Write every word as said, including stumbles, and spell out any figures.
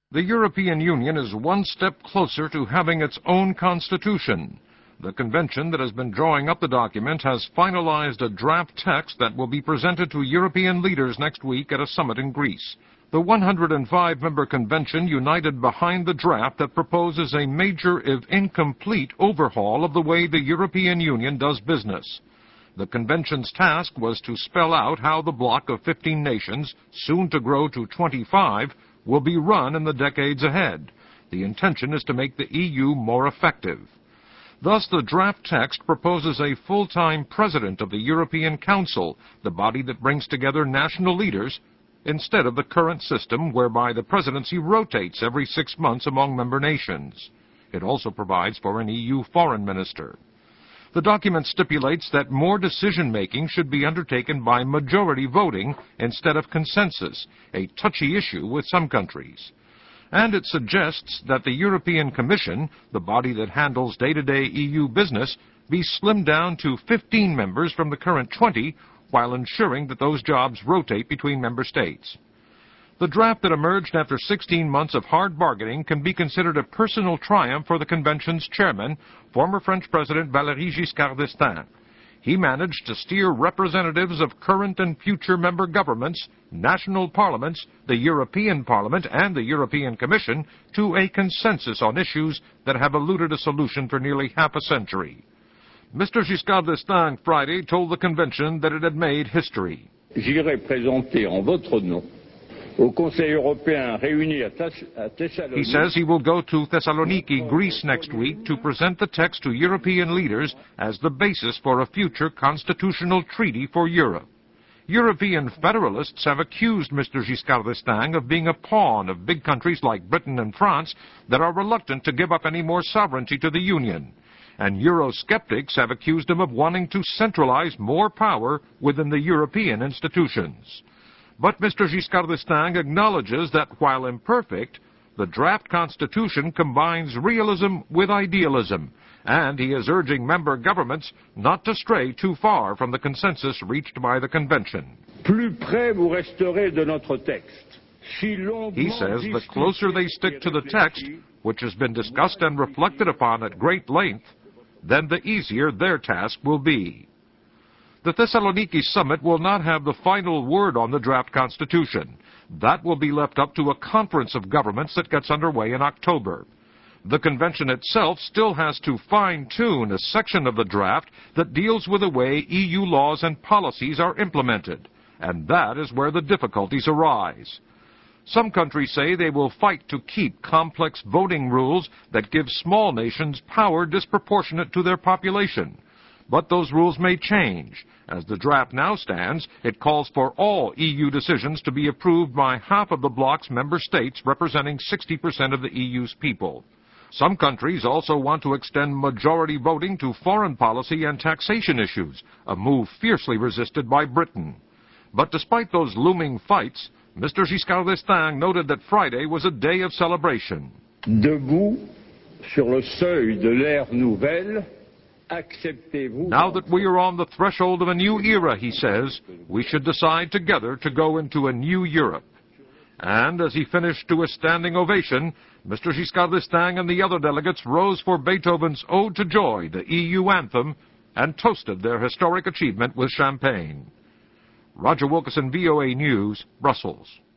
The European Union is one step closer to having its own constitution. The convention that has been drawing up the document has finalized a draft text that will be presented to European leaders next week at a summit in Greece. The one hundred five member convention united behind the draft that proposes a major, if incomplete, overhaul of the way the European Union does business. The convention's task was to spell out how the bloc of fifteen nations, soon to grow to twenty-five, will be run in the decades ahead. The intention is to make the E U more effective. Thus, the draft text proposes a full-time president of the European Council, the body that brings together national leaders, instead of the current system whereby the presidency rotates every six months among member nations. It also provides for an E U foreign minister. The document stipulates that more decision-making should be undertaken by majority voting instead of consensus, a touchy issue with some countries. And it suggests that the European Commission, the body that handles day-to-day E U business, be slimmed down to fifteen members from the current twenty, while ensuring that those jobs rotate between member states. The draft that emerged after sixteen months of hard bargaining can be considered a personal triumph for the convention's chairman, former French President Valéry Giscard d'Estaing. He managed to steer representatives of current and future member governments, national parliaments, the European Parliament, and the European Commission to a consensus on issues that have eluded a solution for nearly half a century. Mister Giscard d'Estaing Friday told the convention that it had made history. J'irai présenter en votre nom au Conseil européen réuni à Thessaloniki. He says he will go to Thessaloniki, Greece next week to present the text to European leaders as the basis for a future constitutional treaty for Europe. European federalists have accused Mister Giscard d'Estaing of being a pawn of big countries like Britain and France that are reluctant to give up any more sovereignty to the Union. And Eurosceptics have accused him of wanting to centralize more power within the European institutions. But Mister Giscard d'Estaing acknowledges that while imperfect, the draft constitution combines realism with idealism, and he is urging member governments not to stray too far from the consensus reached by the convention. Plus près vous resterez de notre texte. He says the closer they stick to the text, which has been discussed and reflected upon at great length, then the easier their task will be. The Thessaloniki summit will not have the final word on the draft constitution. That will be left up to a conference of governments that gets underway in October. The convention itself still has to fine-tune a section of the draft that deals with the way E U laws and policies are implemented, and that is where the difficulties arise. Some countries say they will fight to keep complex voting rules that give small nations power disproportionate to their population. But those rules may change. As the draft now stands, it calls for all E U decisions to be approved by half of the bloc's member states representing sixty percent of the E U's people. Some countries also want to extend majority voting to foreign policy and taxation issues, a move fiercely resisted by Britain. But despite those looming fights, Mister Giscard d'Estaing noted that Friday was a day of celebration. Debout sur le seuil de l'ère nouvelle, now that we are on the threshold of a new era, he says, we should decide together to go into a new Europe. And as he finished to a standing ovation, Mister Giscard d'Estaing and the other delegates rose for Beethoven's Ode to Joy, the E U anthem, and toasted their historic achievement with champagne. Roger Wilkerson, V O A News, Brussels.